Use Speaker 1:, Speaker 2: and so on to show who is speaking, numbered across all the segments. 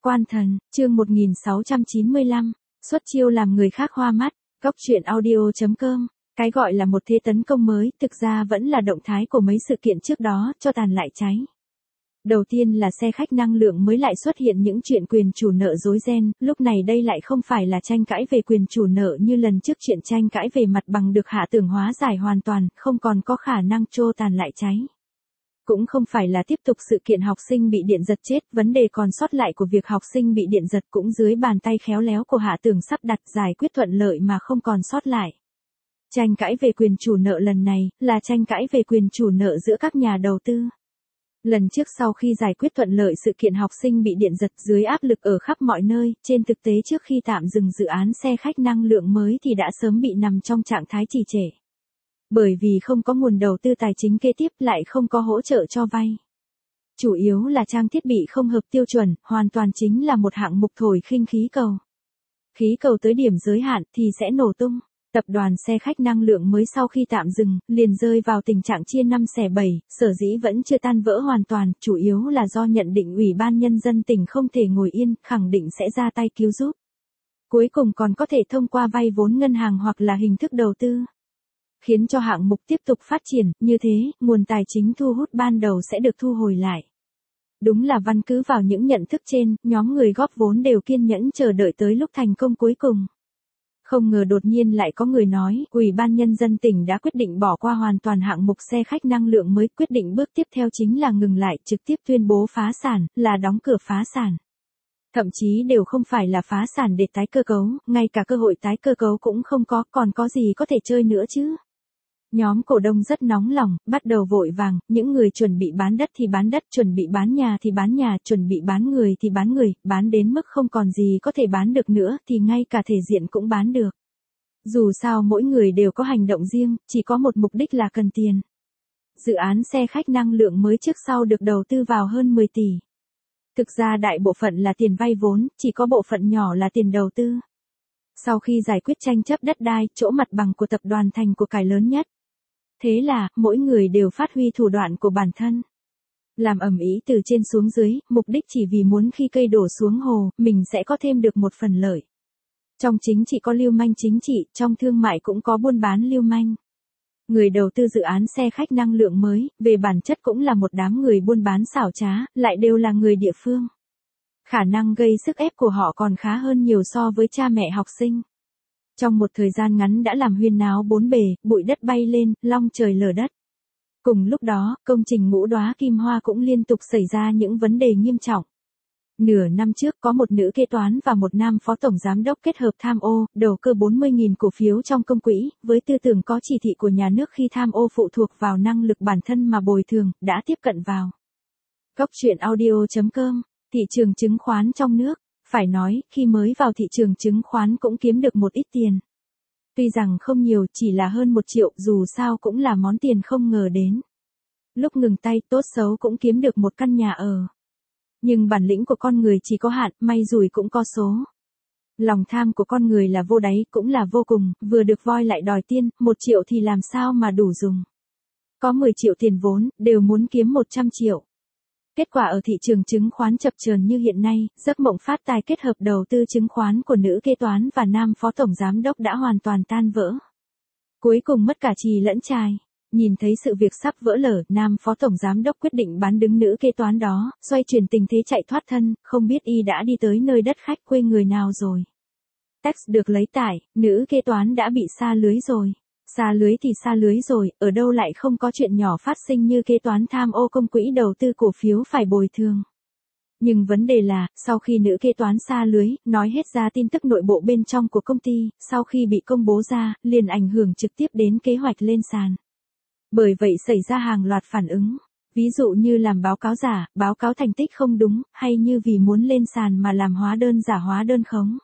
Speaker 1: Quan thần, chương 1695, xuất chiêu làm người khác hoa mắt, góc truyện audio.com. Cái gọi là một thế tấn công mới, thực ra vẫn là động thái của mấy sự kiện trước đó, cho tàn lại cháy. Đầu tiên là xe khách năng lượng mới lại xuất hiện những chuyện quyền chủ nợ rối ren, lúc này đây lại không phải là tranh cãi về quyền chủ nợ như lần trước chuyện tranh cãi về mặt bằng được Hạ Tưởng hóa giải hoàn toàn, không còn có khả năng trô tàn lại cháy. Cũng không phải là tiếp tục sự kiện học sinh bị điện giật chết, vấn đề còn sót lại của việc học sinh bị điện giật cũng dưới bàn tay khéo léo của Hạ Tưởng sắp đặt giải quyết thuận lợi mà không còn sót lại. Tranh cãi về quyền chủ nợ lần này, là tranh cãi về quyền chủ nợ giữa các nhà đầu tư. Lần trước sau khi giải quyết thuận lợi sự kiện học sinh bị điện giật dưới áp lực ở khắp mọi nơi, trên thực tế trước khi tạm dừng dự án xe khách năng lượng mới thì đã sớm bị nằm trong trạng thái trì trệ. Bởi vì không có nguồn đầu tư tài chính kế tiếp lại không có hỗ trợ cho vay. Chủ yếu là trang thiết bị không hợp tiêu chuẩn, hoàn toàn chính là một hạng mục thổi khinh khí cầu. Khí cầu tới điểm giới hạn thì sẽ nổ tung. Tập đoàn xe khách năng lượng mới sau khi tạm dừng, liền rơi vào tình trạng chia 5 xẻ 7, sở dĩ vẫn chưa tan vỡ hoàn toàn, chủ yếu là do nhận định Ủy ban Nhân dân tỉnh không thể ngồi yên, khẳng định sẽ ra tay cứu giúp. Cuối cùng còn có thể thông qua vay vốn ngân hàng hoặc là hình thức đầu tư. Khiến cho hạng mục tiếp tục phát triển, như thế, nguồn tài chính thu hút ban đầu sẽ được thu hồi lại. Đúng là căn cứ vào những nhận thức trên, nhóm người góp vốn đều kiên nhẫn chờ đợi tới lúc thành công cuối cùng. Không ngờ đột nhiên lại có người nói, Ủy ban Nhân dân tỉnh đã quyết định bỏ qua hoàn toàn hạng mục xe khách năng lượng mới, quyết định bước tiếp theo chính là ngừng lại, trực tiếp tuyên bố phá sản, là đóng cửa phá sản. Thậm chí đều không phải là phá sản để tái cơ cấu, ngay cả cơ hội tái cơ cấu cũng không có, còn có gì có thể chơi nữa chứ. Nhóm cổ đông rất nóng lòng, bắt đầu vội vàng, những người chuẩn bị bán đất thì bán đất, chuẩn bị bán nhà thì bán nhà, chuẩn bị bán người thì bán người, bán đến mức không còn gì có thể bán được nữa thì ngay cả thể diện cũng bán được. Dù sao mỗi người đều có hành động riêng, chỉ có một mục đích là cần tiền. Dự án xe khách năng lượng mới trước sau được đầu tư vào hơn 10 tỷ. Thực ra đại bộ phận là tiền vay vốn, chỉ có bộ phận nhỏ là tiền đầu tư. Sau khi giải quyết tranh chấp đất đai, chỗ mặt bằng của tập đoàn thành của cải lớn nhất. Thế là, mỗi người đều phát huy thủ đoạn của bản thân. Làm ầm ĩ từ trên xuống dưới, mục đích chỉ vì muốn khi cây đổ xuống hồ, mình sẽ có thêm được một phần lợi. Trong chính trị có lưu manh chính trị, trong thương mại cũng có buôn bán lưu manh. Người đầu tư dự án xe khách năng lượng mới, về bản chất cũng là một đám người buôn bán xảo trá, lại đều là người địa phương. Khả năng gây sức ép của họ còn khá hơn nhiều so với cha mẹ học sinh. Trong một thời gian ngắn đã làm huyên náo bốn bề, bụi đất bay lên, long trời lở đất. Cùng lúc đó, công trình Ngũ Đóa Kim Hoa cũng liên tục xảy ra những vấn đề nghiêm trọng. Nửa năm trước có một nữ kế toán và một nam phó tổng giám đốc kết hợp tham ô, đầu cơ 40.000 cổ phiếu trong công quỹ, với tư tưởng có chỉ thị của nhà nước khi tham ô phụ thuộc vào năng lực bản thân mà bồi thường, đã tiếp cận vào. Góc truyện audio.com, thị trường chứng khoán trong nước. Phải nói, khi mới vào thị trường chứng khoán cũng kiếm được một ít tiền. Tuy rằng không nhiều, chỉ là hơn 1 triệu, dù sao cũng là món tiền không ngờ đến. Lúc ngừng tay, tốt xấu cũng kiếm được một căn nhà ở. Nhưng bản lĩnh của con người chỉ có hạn, may rủi cũng có số. Lòng tham của con người là vô đáy, cũng là vô cùng, vừa được voi lại đòi tiên, 1 triệu thì làm sao mà đủ dùng. Có 10 triệu tiền vốn, đều muốn kiếm 100 triệu. Kết quả ở thị trường chứng khoán chập chờn như hiện nay, giấc mộng phát tài kết hợp đầu tư chứng khoán của nữ kế toán và nam phó tổng giám đốc đã hoàn toàn tan vỡ. Cuối cùng mất cả trì lẫn trài. Nhìn thấy sự việc sắp vỡ lở, nam phó tổng giám đốc quyết định bán đứng nữ kế toán đó, xoay chuyển tình thế chạy thoát thân, không biết y đã đi tới nơi đất khách quê người nào rồi. Text được lấy tải, nữ kế toán đã bị sa lưới rồi. Sa lưới thì sa lưới rồi, ở đâu lại không có chuyện nhỏ phát sinh như kế toán tham ô công quỹ đầu tư cổ phiếu phải bồi thường. Nhưng vấn đề là, sau khi nữ kế toán sa lưới, nói hết ra tin tức nội bộ bên trong của công ty, sau khi bị công bố ra, liền ảnh hưởng trực tiếp đến kế hoạch lên sàn. Bởi vậy xảy ra hàng loạt phản ứng, ví dụ như làm báo cáo giả, báo cáo thành tích không đúng, hay như vì muốn lên sàn mà làm hóa đơn giả hóa đơn khống.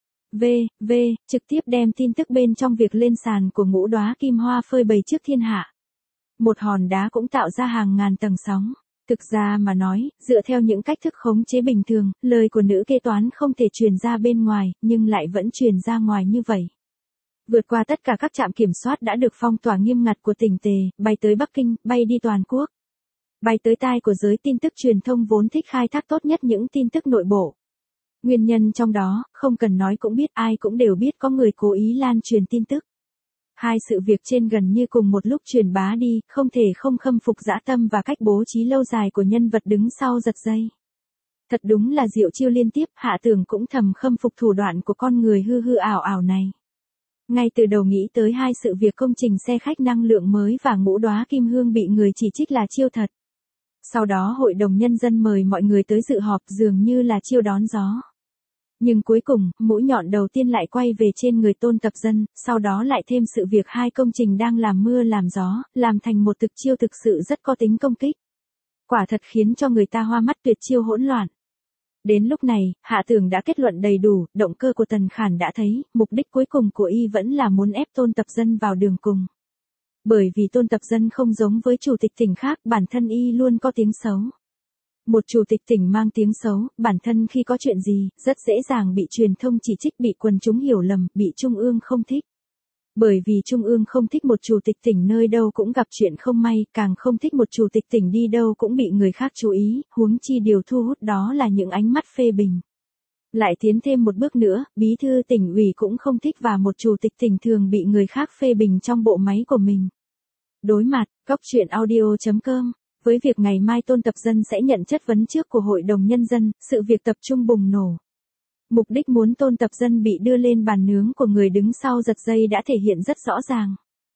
Speaker 1: Trực tiếp đem tin tức bên trong việc lên sàn của Ngũ Đóa Kim Hoa phơi bày trước thiên hạ. Một hòn đá cũng tạo ra hàng ngàn tầng sóng. Thực ra mà nói, dựa theo những cách thức khống chế bình thường, lời của nữ kế toán không thể truyền ra bên ngoài, nhưng lại vẫn truyền ra ngoài như vậy. Vượt qua tất cả các trạm kiểm soát đã được phong tỏa nghiêm ngặt của tỉnh Tề, bay tới Bắc Kinh, bay đi toàn quốc. Bay tới tai của giới tin tức truyền thông vốn thích khai thác tốt nhất những tin tức nội bộ. Nguyên nhân trong đó, không cần nói cũng biết, ai cũng đều biết có người cố ý lan truyền tin tức. Hai sự việc trên gần như cùng một lúc truyền bá đi, không thể không khâm phục dã tâm và cách bố trí lâu dài của nhân vật đứng sau giật dây. Thật đúng là diệu chiêu liên tiếp, Hạ Tường cũng thầm khâm phục thủ đoạn của con người hư hư ảo ảo này. Ngay từ đầu nghĩ tới hai sự việc công trình xe khách năng lượng mới và ngũ đóa kim hương bị người chỉ trích là chiêu thật. Sau đó Hội đồng Nhân dân mời mọi người tới dự họp dường như là chiêu đón gió. Nhưng cuối cùng, mũi nhọn đầu tiên lại quay về trên người Tôn Tập Dân, sau đó lại thêm sự việc hai công trình đang làm mưa làm gió, làm thành một thực chiêu thực sự rất có tính công kích. Quả thật khiến cho người ta hoa mắt, tuyệt chiêu hỗn loạn. Đến lúc này, Hạ Tường đã kết luận đầy đủ, động cơ của Tần Khản đã thấy, mục đích cuối cùng của y vẫn là muốn ép Tôn Tập Dân vào đường cùng. Bởi vì Tôn Tập Dân không giống với chủ tịch tỉnh khác, bản thân y luôn có tiếng xấu. Một chủ tịch tỉnh mang tiếng xấu, bản thân khi có chuyện gì, rất dễ dàng bị truyền thông chỉ trích, bị quần chúng hiểu lầm, bị Trung ương không thích. Bởi vì Trung ương không thích một chủ tịch tỉnh nơi đâu cũng gặp chuyện không may, càng không thích một chủ tịch tỉnh đi đâu cũng bị người khác chú ý, huống chi điều thu hút đó là những ánh mắt phê bình. Lại tiến thêm một bước nữa, bí thư tỉnh ủy cũng không thích và một chủ tịch tỉnh thường bị người khác phê bình trong bộ máy của mình. Đối mặt, Goctruyện.audio.com. Với việc ngày mai Tôn Tập Dân sẽ nhận chất vấn trước của Hội đồng Nhân dân, sự việc tập trung bùng nổ. Mục đích muốn Tôn Tập Dân bị đưa lên bàn nướng của người đứng sau giật dây đã thể hiện rất rõ ràng.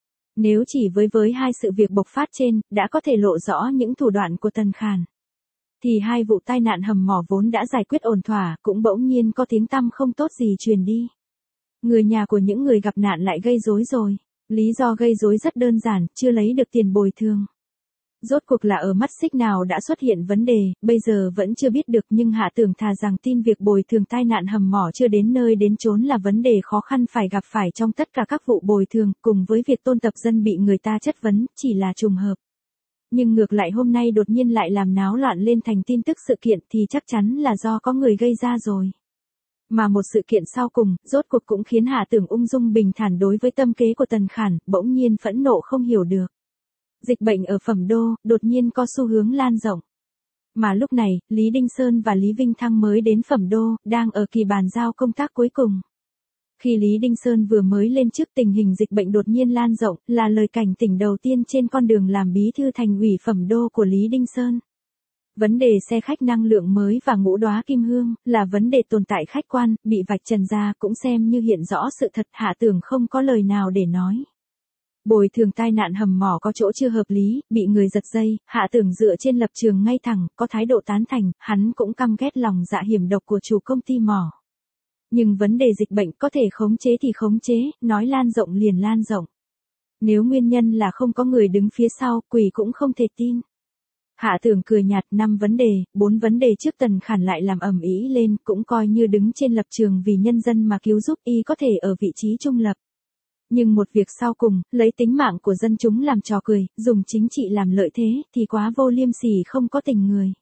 Speaker 1: Nếu chỉ với hai sự việc bộc phát trên, đã có thể lộ rõ những thủ đoạn của Tần Khản. Thì hai vụ tai nạn hầm mỏ vốn đã giải quyết ổn thỏa, cũng bỗng nhiên có tiếng tăm không tốt gì truyền đi. Người nhà của những người gặp nạn lại gây rối rồi. Lý do gây rối rất đơn giản, chưa lấy được tiền bồi thường. Rốt cuộc là ở mắt xích nào đã xuất hiện vấn đề, bây giờ vẫn chưa biết được, nhưng Hạ Tường thà rằng tin việc bồi thường tai nạn hầm mỏ chưa đến nơi đến chốn là vấn đề khó khăn phải gặp phải trong tất cả các vụ bồi thường, cùng với việc Tôn Tập Dân bị người ta chất vấn, chỉ là trùng hợp. Nhưng ngược lại hôm nay đột nhiên lại làm náo loạn lên thành tin tức sự kiện thì chắc chắn là do có người gây ra rồi. Mà một sự kiện sau cùng, rốt cuộc cũng khiến Hạ Tường ung dung bình thản đối với tâm kế của Tần Khản, bỗng nhiên phẫn nộ không hiểu được. Dịch bệnh ở Phẩm Đô, đột nhiên có xu hướng lan rộng. Mà lúc này, Lý Đinh Sơn và Lý Vinh Thăng mới đến Phẩm Đô, đang ở kỳ bàn giao công tác cuối cùng. Khi Lý Đinh Sơn vừa mới lên chức, tình hình dịch bệnh đột nhiên lan rộng, là lời cảnh tỉnh đầu tiên trên con đường làm bí thư thành ủy Phẩm Đô của Lý Đinh Sơn. Vấn đề xe khách năng lượng mới và ngũ đóa kim hương, là vấn đề tồn tại khách quan, bị vạch trần ra cũng xem như hiện rõ sự thật. Hạ Tường không có lời nào để nói. Bồi thường tai nạn hầm mỏ có chỗ chưa hợp lý, bị người giật dây, Hạ Tường dựa trên lập trường ngay thẳng, có thái độ tán thành, hắn cũng căm ghét lòng dạ hiểm độc của chủ công ty mỏ. Nhưng vấn đề dịch bệnh có thể khống chế thì khống chế, nói lan rộng liền lan rộng. Nếu nguyên nhân là không có người đứng phía sau, quỷ cũng không thể tin. Hạ Tường cười nhạt, 5 vấn đề, 4 vấn đề trước Tần Khản lại làm ầm ĩ lên, cũng coi như đứng trên lập trường vì nhân dân mà cứu giúp, y có thể ở vị trí trung lập. Nhưng một việc sau cùng, lấy tính mạng của dân chúng làm trò cười, dùng chính trị làm lợi thế, thì quá vô liêm sỉ không có tình người.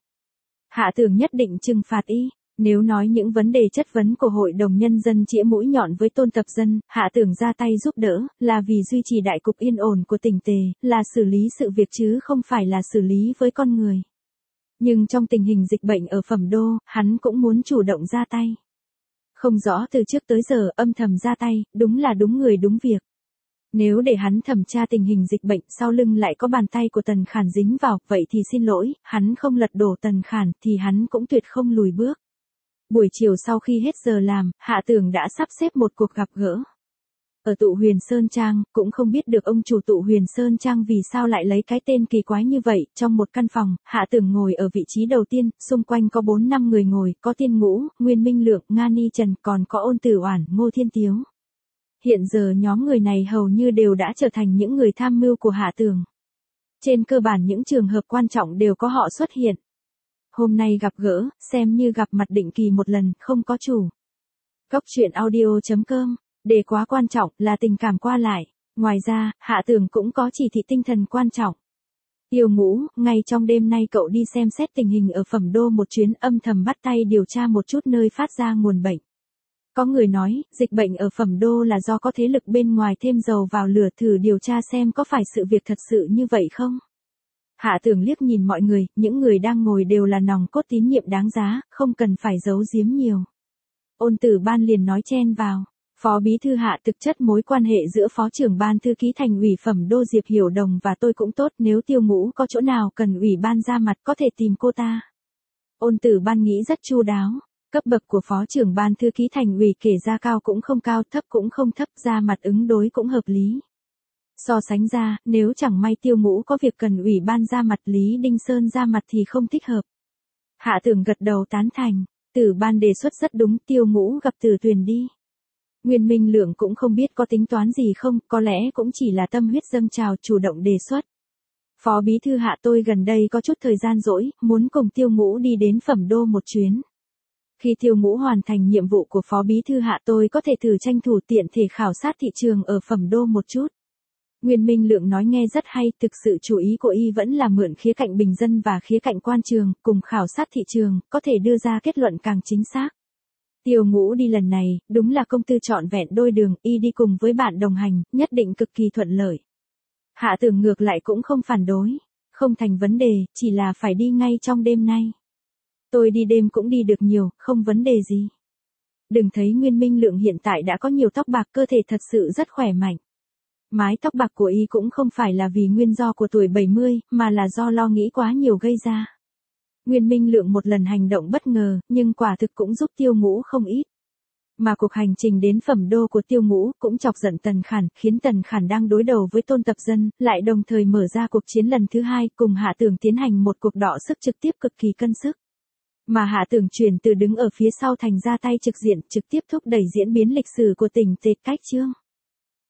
Speaker 1: Hạ Tường nhất định trừng phạt y. Nếu nói những vấn đề chất vấn của Hội đồng Nhân dân chĩa mũi nhọn với Tôn Tập Dân, Hạ Tường ra tay giúp đỡ, là vì duy trì đại cục yên ổn của tỉnh Tề, là xử lý sự việc chứ không phải là xử lý với con người. Nhưng trong tình hình dịch bệnh ở Phẩm Đô, hắn cũng muốn chủ động ra tay. Không rõ từ trước tới giờ, âm thầm ra tay, đúng là đúng người đúng việc. Nếu để hắn thẩm tra tình hình dịch bệnh, sau lưng lại có bàn tay của Tần Khản dính vào, vậy thì xin lỗi, hắn không lật đổ Tần Khản, thì hắn cũng tuyệt không lùi bước. Buổi chiều sau khi hết giờ làm, Hạ Tường đã sắp xếp một cuộc gặp gỡ. Ở tụ Huyền Sơn Trang, cũng không biết được ông chủ tụ Huyền Sơn Trang vì sao lại lấy cái tên kỳ quái như vậy. Trong một căn phòng, Hạ Tường ngồi ở vị trí đầu tiên, xung quanh có 4-5 người ngồi, có Tiên Ngũ, Nguyên Minh Lượng, Nga Ni Trần, còn có Ôn Tử Oản, Ngô Thiên Tiếu. Hiện giờ nhóm người này hầu như đều đã trở thành những người tham mưu của Hạ Tường. Trên cơ bản những trường hợp quan trọng đều có họ xuất hiện. Hôm nay gặp gỡ, xem như gặp mặt định kỳ một lần, không có chủ. Goctruyện.audio.com. Đề quá quan trọng là tình cảm qua lại. Ngoài ra, Hạ Tường cũng có chỉ thị tinh thần quan trọng. Yêu Ngũ, ngay trong đêm nay cậu đi xem xét tình hình ở Phẩm Đô một chuyến, âm thầm bắt tay điều tra một chút nơi phát ra nguồn bệnh. Có người nói, dịch bệnh ở Phẩm Đô là do có thế lực bên ngoài thêm dầu vào lửa, thử điều tra xem có phải sự việc thật sự như vậy không? Hạ Tường liếc nhìn mọi người, những người đang ngồi đều là nòng cốt tín nhiệm đáng giá, không cần phải giấu giếm nhiều. Ôn Tử Ban liền nói chen vào. Phó bí thư Hạ, thực chất mối quan hệ giữa phó trưởng ban thư ký thành ủy Phẩm Đô Diệp Hiểu Đồng và tôi cũng tốt, nếu Tiêu Ngũ có chỗ nào cần ủy ban ra mặt có thể tìm cô ta. Ôn Tử Ban nghĩ rất chu đáo. Cấp bậc của phó trưởng ban thư ký thành ủy kể ra cao cũng không cao, thấp cũng không thấp, ra mặt ứng đối cũng hợp lý. So sánh ra, nếu chẳng may Tiêu Ngũ có việc cần ủy ban ra mặt, Lý Đinh Sơn ra mặt thì không thích hợp. Hạ Tưởng gật đầu tán thành. Tử Ban đề xuất rất đúng, Tiêu Ngũ gặp Từ Tuyền đi. Nguyên Minh Lượng cũng không biết có tính toán gì không, có lẽ cũng chỉ là tâm huyết dâng trào chủ động đề xuất. Phó bí thư Hạ, tôi gần đây có chút thời gian rỗi, muốn cùng Tiêu Ngũ đi đến Phẩm Đô một chuyến. Khi Tiêu Ngũ hoàn thành nhiệm vụ của phó bí thư Hạ, tôi có thể thử tranh thủ tiện thể khảo sát thị trường ở Phẩm Đô một chút. Nguyên Minh Lượng nói nghe rất hay, thực sự chú ý của y vẫn là mượn khía cạnh bình dân và khía cạnh quan trường, cùng khảo sát thị trường, có thể đưa ra kết luận càng chính xác. Tiêu Ngũ đi lần này, đúng là công tư trọn vẹn đôi đường, y đi cùng với bạn đồng hành, nhất định cực kỳ thuận lợi. Hạ Tưởng ngược lại cũng không phản đối, không thành vấn đề, chỉ là phải đi ngay trong đêm nay. Tôi đi đêm cũng đi được nhiều, không vấn đề gì. Đừng thấy Nguyên Minh Lượng hiện tại đã có nhiều tóc bạc, cơ thể thật sự rất khỏe mạnh. Mái tóc bạc của y cũng không phải là vì nguyên do của tuổi 70, mà là do lo nghĩ quá nhiều gây ra. Nguyên Minh Lượng một lần hành động bất ngờ, nhưng quả thực cũng giúp Tiêu Ngũ không ít. Mà cuộc hành trình đến Phẩm Đô của Tiêu Ngũ cũng chọc giận Tần Khản, khiến Tần Khản đang đối đầu với Tôn Tập Dân, lại đồng thời mở ra cuộc chiến lần thứ hai, cùng Hạ Tưởng tiến hành một cuộc đọ sức trực tiếp cực kỳ cân sức. Mà Hạ Tưởng chuyển từ đứng ở phía sau thành ra tay trực diện, trực tiếp thúc đẩy diễn biến lịch sử của tỉnh Tề Cách Chương.